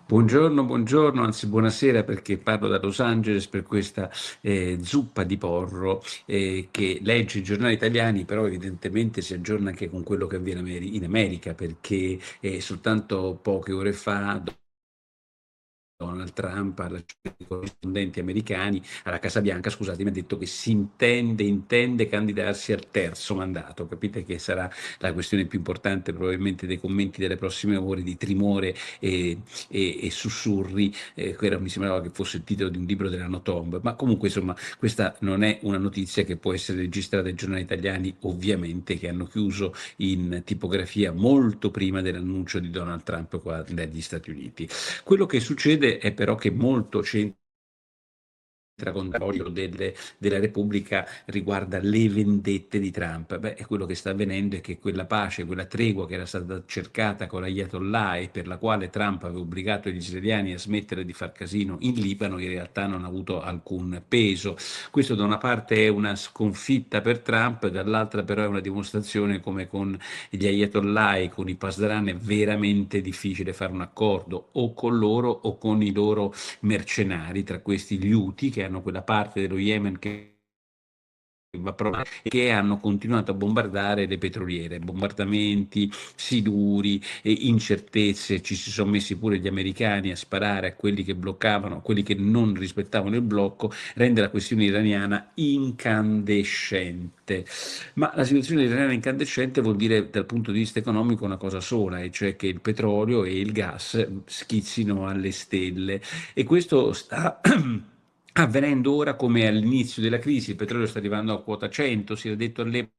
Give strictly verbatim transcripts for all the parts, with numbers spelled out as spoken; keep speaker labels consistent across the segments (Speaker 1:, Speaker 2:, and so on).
Speaker 1: Buongiorno, buongiorno, anzi buonasera perché parlo da Los Angeles per questa eh, zuppa di porro eh, che legge i giornali italiani, però evidentemente si aggiorna anche con quello che avviene Ameri- in America perché eh, soltanto poche ore fa Donald Trump alla ai corrispondenti americani, alla Casa Bianca, scusate, mi ha detto che si intende, intende candidarsi al terzo mandato. Capite che sarà la questione più importante probabilmente dei commenti delle prossime ore di Trimore e, e, e sussurri, eh, che era- mi sembrava che fosse il titolo di un libro dell'anno Tomb, ma comunque insomma questa non è una notizia che può essere registrata dai giornali italiani, ovviamente, che hanno chiuso in tipografia molto prima dell'annuncio di Donald Trump qua negli Stati Uniti. Quello che succede è però che molto c'entra con il controllo delle- della Repubblica riguarda le vendette di Trump. Beh, e quello che sta avvenendo è che quella pace, quella tregua che era stata cercata con l'Ayatollah e per la quale Trump aveva obbligato gli israeliani a smettere di far casino in Libano, in realtà non ha avuto alcun peso. Questo da una parte è una sconfitta per Trump, dall'altra però è una dimostrazione come con gli Ayatollah e con i Pasdaran è veramente difficile fare un accordo o con loro o con i loro mercenari, tra questi gli Houthi, che hanno quella parte dello Yemen che va proprio- e che hanno continuato a bombardare le petroliere, bombardamenti, siluri, e incertezze, ci si sono messi pure gli americani a sparare a quelli che bloccavano, a quelli che non rispettavano il blocco, rende la questione iraniana incandescente. Ma la situazione iraniana incandescente vuol dire dal punto di vista economico una cosa sola, e cioè che il petrolio e il gas schizzino alle stelle e questo sta avvenendo ora come all'inizio della crisi. Il petrolio sta arrivando a quota cento, si era detto all'epoca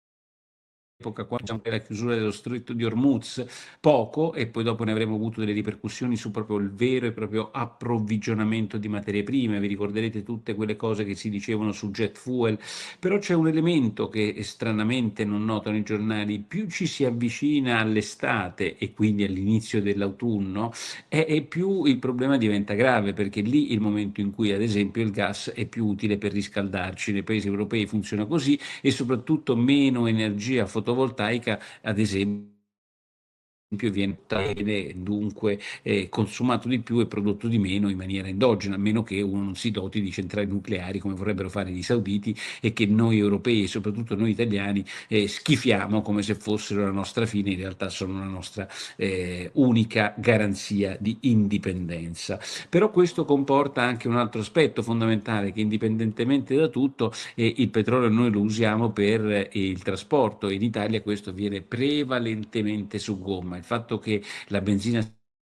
Speaker 1: quando diciamo, la chiusura dello stretto di Hormuz, poco, e poi dopo ne avremo avuto delle ripercussioni su proprio il vero e proprio approvvigionamento di materie prime. Vi ricorderete tutte quelle cose che si dicevano su jet fuel, però c'è un elemento che stranamente non notano i giornali: più ci si avvicina all'estate e quindi all'inizio dell'autunno, e, e più il problema diventa grave, perché lì il momento in cui ad esempio il gas è più utile per riscaldarci. Nei paesi europei funziona così, e soprattutto meno energia fotovoltaica, ad esempio, viene viene dunque eh, consumato di più e prodotto di meno in maniera endogena, a meno che uno non si doti di centrali nucleari come vorrebbero fare gli sauditi e che noi europei e soprattutto noi italiani eh, schifiamo come se fossero la nostra fine, in realtà sono la nostra eh, unica garanzia di indipendenza. Però questo comporta anche un altro aspetto fondamentale, che indipendentemente da tutto e il petrolio noi lo usiamo per eh, il trasporto. In Italia questo avviene prevalentemente su gomma. Il fatto che la benzina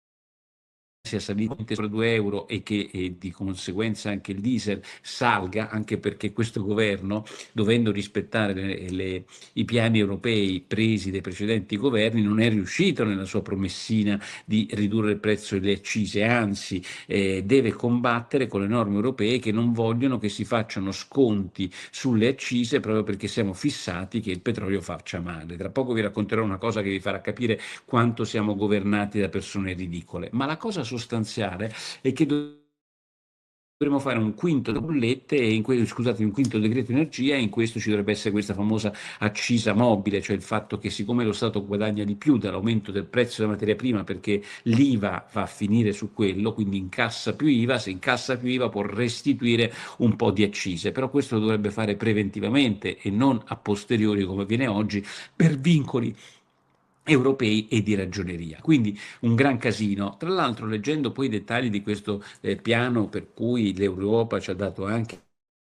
Speaker 1: sia salito sopra due euro e che e di conseguenza anche il diesel salga, anche perché questo governo, dovendo rispettare le, le, i piani europei presi dai precedenti governi, non è riuscito nella sua promessina di ridurre il prezzo delle accise, anzi eh, deve combattere con le norme europee che non vogliono che si facciano sconti sulle accise, proprio perché siamo fissati che il petrolio faccia male. Tra poco vi racconterò una cosa che vi farà capire quanto siamo governati da persone ridicole. Ma la cosa sostanziale è che dovremmo fare un quinto di bollette, e in que- scusate, un quinto decreto energia, e in questo ci dovrebbe essere questa famosa accisa mobile, cioè il fatto che siccome lo Stato guadagna di più dall'aumento del prezzo della materia prima, perché l'I V A va a finire su quello, quindi incassa più I V A, se incassa più I V A può restituire un po' di accise, però questo lo dovrebbe fare preventivamente e non a posteriori come avviene oggi per vincoli europei e di ragioneria. Quindi un gran casino. Tra l'altro, leggendo poi i dettagli di questo eh, piano per cui l'Europa ci ha dato anche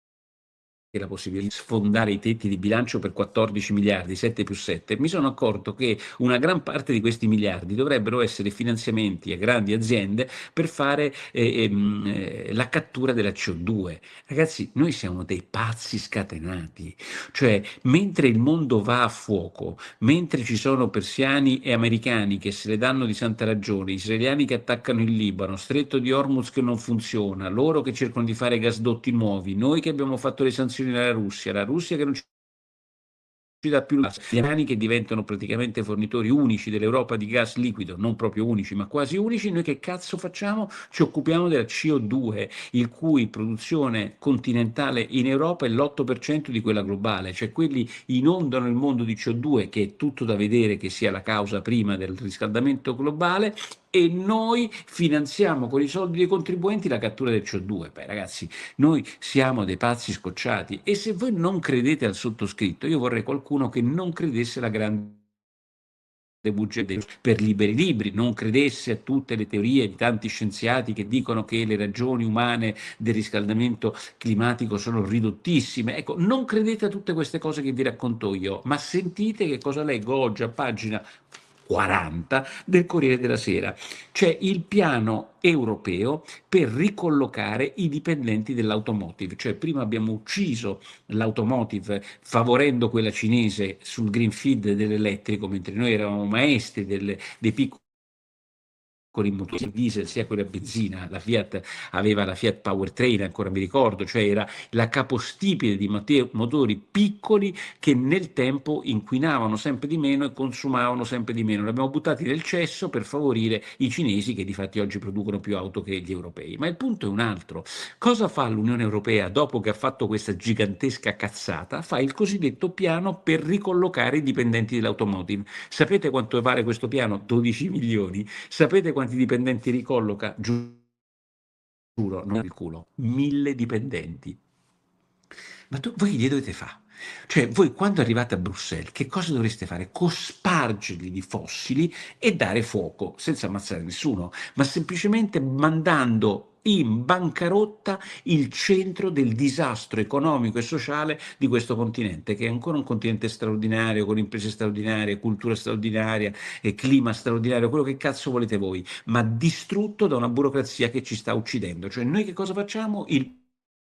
Speaker 1: la possibilità di sfondare i tetti di bilancio per quattordici miliardi, sette più sette, mi sono accorto che una gran parte di questi miliardi dovrebbero essere finanziamenti a grandi aziende per fare eh, ehm, eh, la cattura della C O due. Ragazzi, noi siamo dei pazzi scatenati, cioè mentre il mondo va a fuoco, mentre ci sono persiani e americani che se le danno di santa ragione, israeliani che attaccano il Libano, stretto di Hormuz che non funziona, loro che cercano di fare gasdotti nuovi, noi che abbiamo fatto le sanzioni alla Russia, la Russia che non ci dà più gas, gli iraniani che diventano praticamente fornitori unici dell'Europa di gas liquido, non proprio unici ma quasi unici. Noi che cazzo facciamo? Ci occupiamo della C O due, il cui produzione continentale in Europa è l'otto per cento di quella globale, cioè quelli inondano il mondo di C O due, che è tutto da vedere che sia la causa prima del riscaldamento globale, e noi finanziamo con i soldi dei contribuenti la cattura del C O due. Beh, ragazzi, noi siamo dei pazzi scocciati, e se voi non credete al sottoscritto, io vorrei qualcuno che non credesse alla grande bugia per Liberi Libri, non credesse a tutte le teorie di tanti scienziati che dicono che le ragioni umane del riscaldamento climatico sono ridottissime. Ecco, non credete a tutte queste cose che vi racconto io, ma sentite che cosa leggo oggi a pagina quaranta del Corriere della Sera. C'è il piano europeo per ricollocare i dipendenti dell'automotive, cioè prima abbiamo ucciso l'automotive favorendo quella cinese sul greenfield dell'elettrico, mentre noi eravamo maestri del, dei piccoli con i motori diesel sia quelli a benzina. La Fiat aveva la Fiat Powertrain, ancora mi ricordo, cioè era la capostipite di motori piccoli che nel tempo inquinavano sempre di meno e consumavano sempre di meno. Li abbiamo buttati nel cesso per favorire i cinesi, che di fatti oggi producono più auto che gli europei. Ma il punto è un altro: cosa fa l'Unione Europea dopo che ha fatto questa gigantesca cazzata? Fa il cosiddetto piano per ricollocare i dipendenti dell'automotive. Sapete quanto vale questo piano? dodici milioni. Sapete quanti dipendenti ricolloca? Giuro, non il culo, mille dipendenti. Ma tu, voi gli dovete fare? Cioè, voi quando arrivate a Bruxelles, che cosa dovreste fare? Cospargerli di fossili e dare fuoco, senza ammazzare nessuno, ma semplicemente mandando in bancarotta il centro del disastro economico e sociale di questo continente, che è ancora un continente straordinario, con imprese straordinarie, cultura straordinaria, e clima straordinario, quello che cazzo volete voi, ma distrutto da una burocrazia che ci sta uccidendo. Cioè, noi che cosa facciamo? Il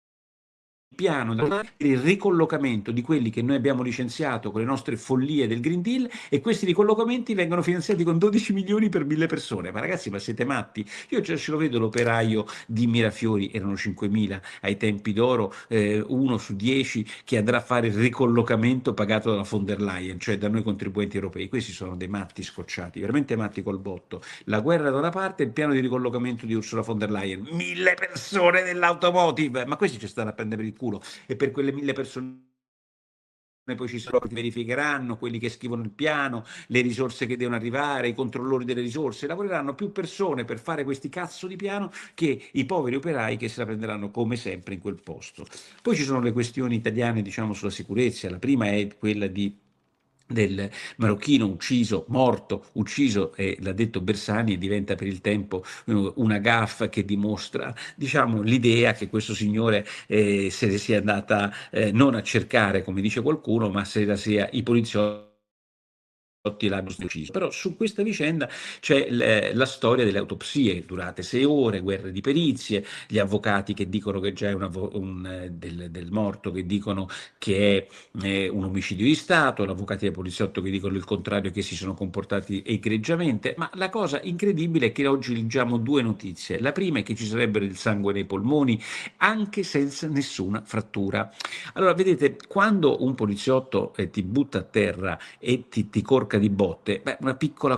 Speaker 1: piano per il ricollocamento di quelli che noi abbiamo licenziato con le nostre follie del Green Deal, e questi ricollocamenti vengono finanziati con dodici milioni per mille persone. Ma ragazzi, ma siete matti? Io già ce lo vedo l'operaio di Mirafiori, erano cinquemila ai tempi d'oro, eh, uno su dieci che andrà a fare il ricollocamento pagato dalla von der Leyen, cioè da noi contribuenti europei. Questi sono dei matti scocciati, veramente matti col botto. La guerra da una parte e il piano di ricollocamento di Ursula von der Leyen, mille persone dell'automotive, ma questi ci stanno a prendere il culo. E per quelle mille persone poi ci sono che verificheranno, quelli che scrivono il piano, le risorse che devono arrivare, i controllori delle risorse. Lavoreranno più persone per fare questi cazzo di piano che i poveri operai che se la prenderanno come sempre in quel posto. Poi ci sono le questioni italiane, diciamo, sulla sicurezza. La prima è quella di del marocchino ucciso, morto, ucciso, e l'ha detto Bersani, e diventa per il tempo eh, una gaffa che dimostra, diciamo, l'idea che questo signore eh, se ne sia andata eh, non a cercare, come dice qualcuno, ma se la sia i poliziotti l'hanno ucciso. Però su questa vicenda c'è l- la storia delle autopsie durate sei ore, guerre di perizie, gli avvocati che dicono che già è un, avvo- un, eh, del, del morto, che dicono che è eh, un omicidio di Stato, gli avvocati del poliziotto che dicono il contrario, che si sono comportati egregiamente. Ma la cosa incredibile è che oggi leggiamo due notizie. La prima è che ci sarebbe il sangue nei polmoni anche senza nessuna frattura. Allora, vedete, quando un poliziotto eh, ti butta a terra e ti, ti corca di botte, beh, una piccola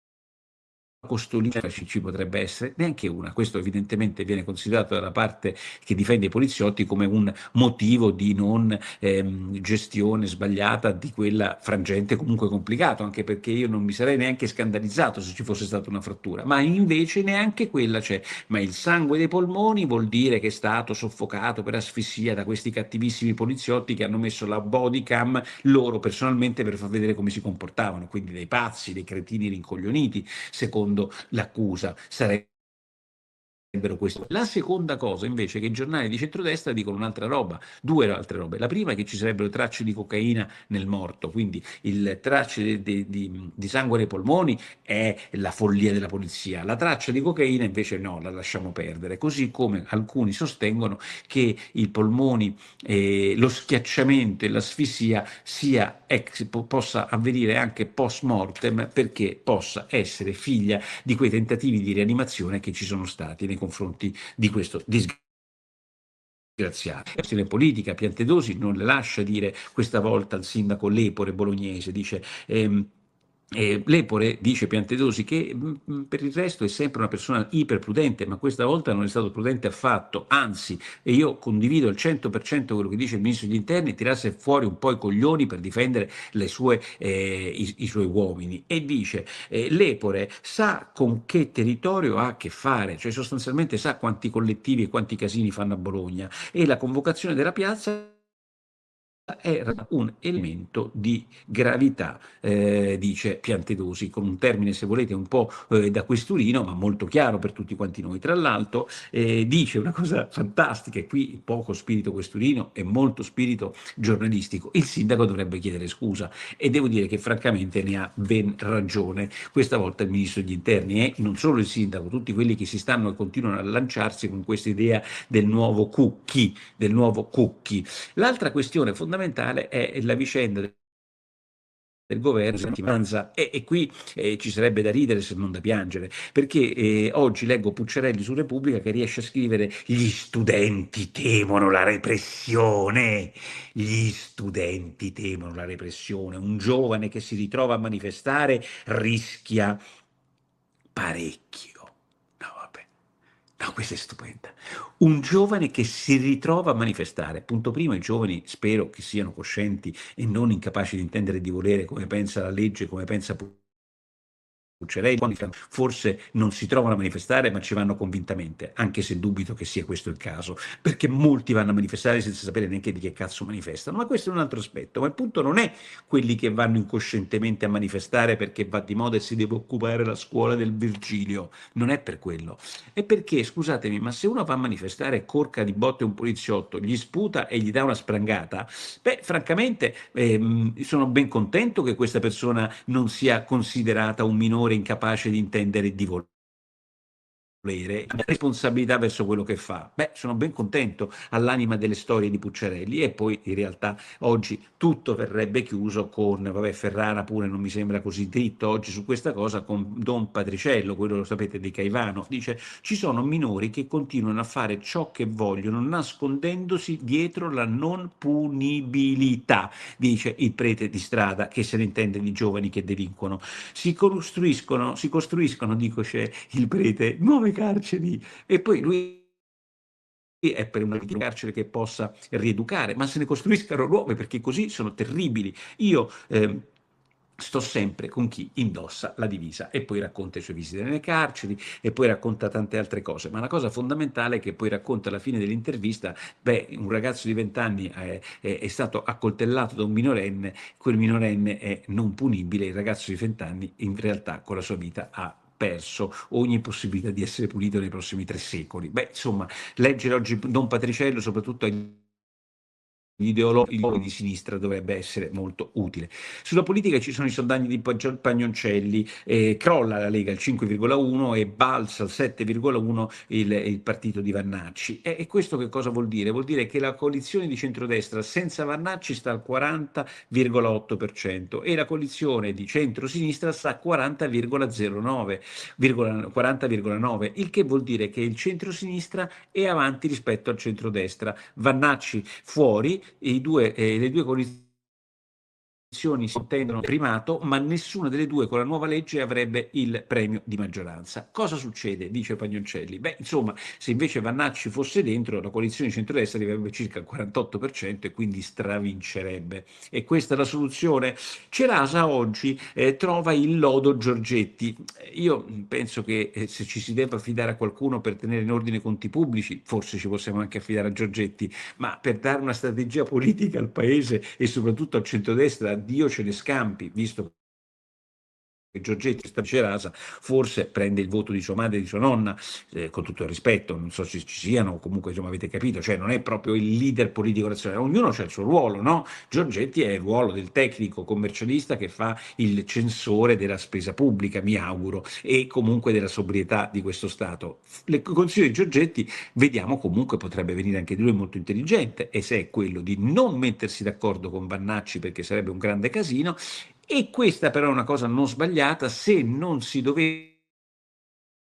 Speaker 1: costolina ci, ci potrebbe essere, neanche una. Questo evidentemente viene considerato dalla parte che difende i poliziotti come un motivo di non ehm, gestione sbagliata di quella frangente comunque complicato, anche perché io non mi sarei neanche scandalizzato se ci fosse stata una frattura, ma invece neanche quella c'è. Ma il sangue dei polmoni vuol dire che è stato soffocato per asfissia da questi cattivissimi poliziotti che hanno messo la body cam loro personalmente per far vedere come si comportavano, quindi dei pazzi, dei cretini rincoglioniti, secondo l'accusa. Sarebbe questo. La seconda cosa invece è che i giornali di centrodestra dicono un'altra roba, due altre robe. La prima è che ci sarebbero tracce di cocaina nel morto, quindi il tracce di, di, di, di sangue nei polmoni è la follia della polizia. La traccia di cocaina invece no, la lasciamo perdere. Così come alcuni sostengono che i polmoni, eh, lo schiacciamento e l'asfissia sia ex, po- possa avvenire anche post mortem, perché possa essere figlia di quei tentativi di rianimazione che ci sono stati nei confronti di questo disgraziato. La questione politica, Piantedosi non le lascia dire questa volta al sindaco Lepore bolognese, dice ehm, Eh, Lepore dice Piantedosi che mh, per il resto è sempre una persona iperprudente, ma questa volta non è stato prudente affatto, anzi, e io condivido al cento per cento quello che dice il ministro degli interni, tirasse fuori un po' i coglioni per difendere le sue, eh, i, i suoi uomini, e dice eh, Lepore sa con che territorio ha a che fare, cioè sostanzialmente sa quanti collettivi e quanti casini fanno a Bologna, e la convocazione della piazza era un elemento di gravità, eh, dice Piantedosi, con un termine, se volete, un po' eh, da questurino, ma molto chiaro per tutti quanti noi. Tra l'altro, eh, dice una cosa fantastica, e qui poco spirito questurino e molto spirito giornalistico: il sindaco dovrebbe chiedere scusa, e devo dire che francamente ne ha ben ragione. Questa volta il ministro degli interni e non solo il sindaco, tutti quelli che si stanno e continuano a lanciarsi con questa idea del nuovo Cucchi, del nuovo Cucchi. L'altra questione fondamentale è la vicenda del governo di settimanza, e, e qui eh, ci sarebbe da ridere se non da piangere, perché eh, oggi leggo Pucciarelli su Repubblica che riesce a scrivere: gli studenti temono la repressione, gli studenti temono la repressione, un giovane che si ritrova a manifestare rischia parecchio. No, vabbè. No, questa è stupenda. Un giovane che si ritrova a manifestare. Punto primo, i giovani spero che siano coscienti e non incapaci di intendere e di volere come pensa la legge, come pensa Pucciarelli, forse non si trovano a manifestare, ma ci vanno convintamente, anche se dubito che sia questo il caso, perché molti vanno a manifestare senza sapere neanche di che cazzo manifestano. Ma questo è un altro aspetto. Ma il punto non è quelli che vanno incoscientemente a manifestare perché va di moda e si deve occupare la scuola del Virgilio. Non è per quello. È perché, scusatemi, ma se uno va a manifestare e corca di botte un poliziotto, gli sputa e gli dà una sprangata, beh, francamente, ehm, sono ben contento che questa persona non sia considerata un minore incapace di intendere e di volere, responsabilità verso quello che fa. Beh, sono ben contento, all'anima delle storie di Pucciarelli. E poi in realtà oggi tutto verrebbe chiuso con, vabbè, Ferrara pure non mi sembra così dritto oggi su questa cosa, con Don Patriciello, quello lo sapete di Caivano, dice: ci sono minori che continuano a fare ciò che vogliono nascondendosi dietro la non punibilità, dice il prete di strada che se ne intende di giovani che delinquono. Si costruiscono, si costruiscono, dico c'è il prete, nuove carceri, e poi lui è per una carcere che possa rieducare, ma se ne costruiscano nuove, perché così sono terribili. Io eh, sto sempre con chi indossa la divisa, e poi racconta i suoi visite nelle carceri, e poi racconta tante altre cose, ma la cosa fondamentale è che poi racconta alla fine dell'intervista: beh, un ragazzo di venti anni è, è, è stato accoltellato da un minorenne, quel minorenne è non punibile, il ragazzo di venti anni in realtà con la sua vita ha perso ogni possibilità di essere punito nei prossimi tre secoli. Beh, insomma, leggere oggi Don Patriciello, soprattutto agli ideologi di sinistra, dovrebbe essere molto utile. Sulla politica ci sono i sondaggi di Pagnoncelli, eh, crolla la Lega al cinque virgola uno e balza al sette virgola uno il, il partito di Vannacci. E, e questo che cosa vuol dire? Vuol dire che la coalizione di centrodestra senza Vannacci sta al quaranta virgola otto per cento e la coalizione di centrosinistra sta al quaranta virgola zero nove, quaranta virgola nove, il che vuol dire che il centrosinistra è avanti rispetto al centrodestra. Vannacci fuori, i due, eh, le due coalizioni si ottengono primato, ma nessuna delle due con la nuova legge avrebbe il premio di maggioranza. Cosa succede? Dice Pagnoncelli. Beh, insomma, se invece Vannacci fosse dentro, la coalizione di centrodestra avrebbe circa il quarantotto per cento e quindi stravincerebbe. E questa è la soluzione? Cerasa oggi eh, trova il lodo Giorgetti. Io penso che eh, se ci si debba affidare a qualcuno per tenere in ordine i conti pubblici, forse ci possiamo anche affidare a Giorgetti, ma per dare una strategia politica al paese e soprattutto al centrodestra, Dio ce ne scampi, visto che Giorgetti sta Cerasa, forse prende il voto di sua madre e di sua nonna, eh, con tutto il rispetto, non so se ci siano, comunque insomma avete capito, cioè non è proprio il leader politico nazionale, ognuno ha il suo ruolo, no? Giorgetti è il ruolo del tecnico commercialista che fa il censore della spesa pubblica, mi auguro, e comunque della sobrietà di questo Stato. Il consiglio di Giorgetti, vediamo, comunque potrebbe venire anche di lui molto intelligente, e se è quello di non mettersi d'accordo con Vannacci perché sarebbe un grande casino. E questa però è una cosa non sbagliata se non si dovesse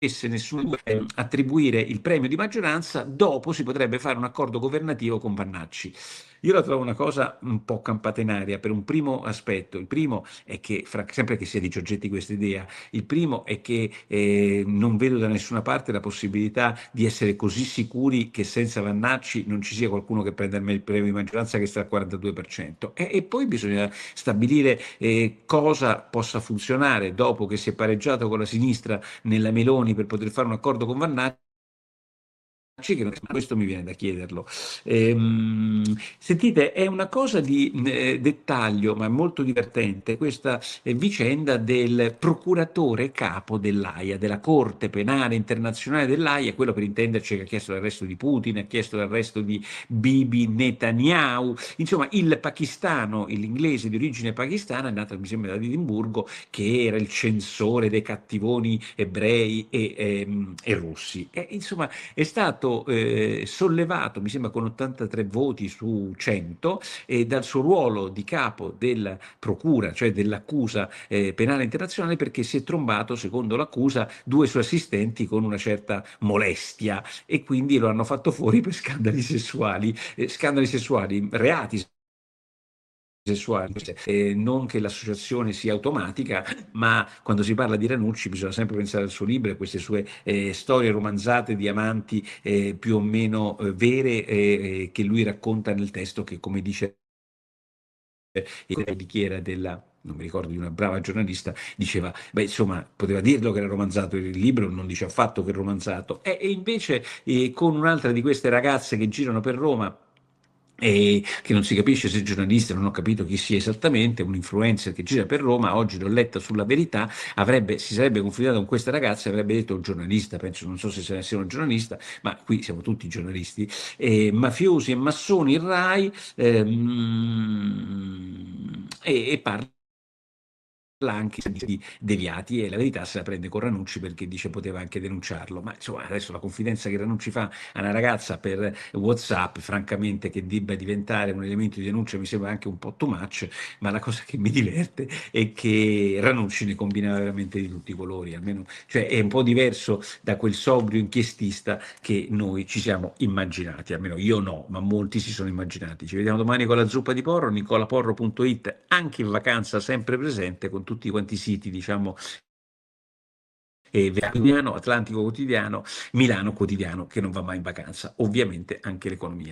Speaker 1: nessuno eh, attribuire il premio di maggioranza, dopo si potrebbe fare un accordo governativo con Vannacci. Io la trovo una cosa un po' campata in aria per un primo aspetto. Il primo è che, fra, sempre che sia di Giorgetti questa idea, il primo è che eh, non vedo da nessuna parte la possibilità di essere così sicuri che senza Vannacci non ci sia qualcuno che prenda il premio di maggioranza che sta al quarantadue per cento. E, e poi bisogna stabilire eh, cosa possa funzionare dopo che si è pareggiato con la sinistra nella Meloni per poter fare un accordo con Vannacci, che non- questo mi viene da chiederlo. Ehm, sentite, è una cosa di eh, dettaglio, ma molto divertente, questa eh, vicenda del procuratore capo dell'A I A, della Corte Penale Internazionale dell'A I A, quello per intenderci che ha chiesto l'arresto di Putin, ha chiesto l'arresto di Bibi Netanyahu, insomma il pakistano, l'inglese di origine pakistana, è nato mi sembra ad Edimburgo, che era il censore dei cattivoni ebrei e, ehm, e russi. E, insomma, è stato eh, sollevato, mi sembra con ottantatré voti su cento, eh, dal suo ruolo di capo della procura, cioè dell'accusa eh, penale internazionale, perché si è trombato, secondo l'accusa, due suoi assistenti con una certa molestia e quindi lo hanno fatto fuori per scandali sessuali, eh, scandali sessuali, reati sessuali. Eh, non che l'associazione sia automatica, ma quando si parla di Ranucci bisogna sempre pensare al suo libro e a queste sue eh, storie romanzate di amanti eh, più o meno eh, vere eh, che lui racconta nel testo che, come dice di chi era della non mi ricordo, di una brava giornalista, diceva, beh, insomma, poteva dirlo che era romanzato, il libro non dice affatto che è romanzato. E, e invece eh, con un'altra di queste ragazze che girano per Roma, e che non si capisce se è giornalista, non ho capito chi sia esattamente, un influencer che gira per Roma, oggi l'ho letta sulla Verità, avrebbe, si sarebbe confidato con questa ragazza e avrebbe detto il giornalista, penso, non so se sia un giornalista, ma qui siamo tutti giornalisti, eh, mafiosi e massoni in Rai, ehm, e, e parla anche di deviati e la Verità se la prende con Ranucci perché dice poteva anche denunciarlo, ma insomma adesso la confidenza che Ranucci fa a una ragazza per WhatsApp, francamente che debba diventare un elemento di denuncia mi sembra anche un po' too much, ma la cosa che mi diverte è che Ranucci ne combinava veramente di tutti i colori, almeno, cioè è un po' diverso da quel sobrio inchiestista che noi ci siamo immaginati, almeno io no, ma molti si sono immaginati. Ci vediamo domani con la zuppa di porro, nicolaporro punto it, anche in vacanza sempre presente con tutti quanti i siti, diciamo, eh, Quotidiano, Atlantico Quotidiano, Milano Quotidiano, che non va mai in vacanza, ovviamente anche l'economia.